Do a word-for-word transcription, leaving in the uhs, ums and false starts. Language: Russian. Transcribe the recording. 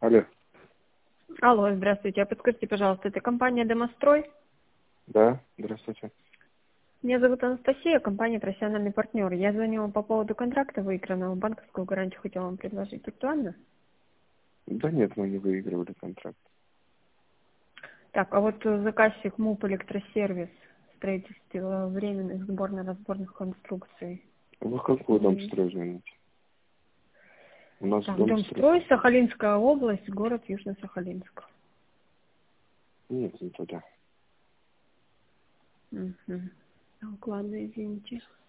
Алло. Алло, здравствуйте. А подскажите, пожалуйста, это компания «Домострой»? Да, здравствуйте. Меня зовут Анастасия, компания «Профессиональный партнер». Я звоню вам по поводу контракта выигранного, банковскую гарантию хотела вам предложить. Актуально? Да нет, мы не выигрывали контракт. Так, а вот э, заказчик МУП «Электросервис», строительство временных сборно-разборных конструкций. Вы какой дом М, строй звоните? У нас Так, дом строй. Домстрой, Сахалинская область, город Южно-Сахалинск. Нет, не туда. Мгм. Так, ладно, извините.